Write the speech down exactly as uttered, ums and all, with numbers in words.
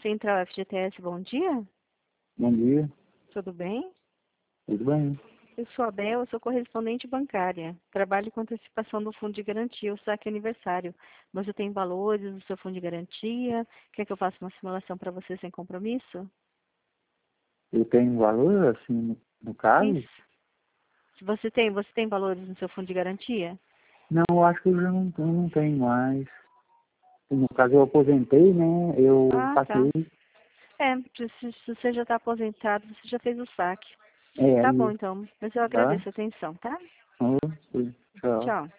Central F G T S, bom dia. Bom dia, Tudo bem? tudo bem? Eu sou a Bel, eu sou correspondente bancária. Trabalho com antecipação do fundo de garantia, o saque aniversário. Você tem valores do seu fundo de garantia? Quer que eu faça uma simulação para você sem compromisso? Eu tenho um valor, assim, no, no caso? Isso. Se você tem, você tem valores no seu fundo de garantia? Não, eu acho que eu já não, eu não tenho mais. No caso, eu aposentei, né? Eu Ah, tá. passei. É, se, se você já está aposentado, você já fez o saque. É, Tá bom, aí, então. Mas eu tá? agradeço a atenção, tá? Ô, tchau. Tchau.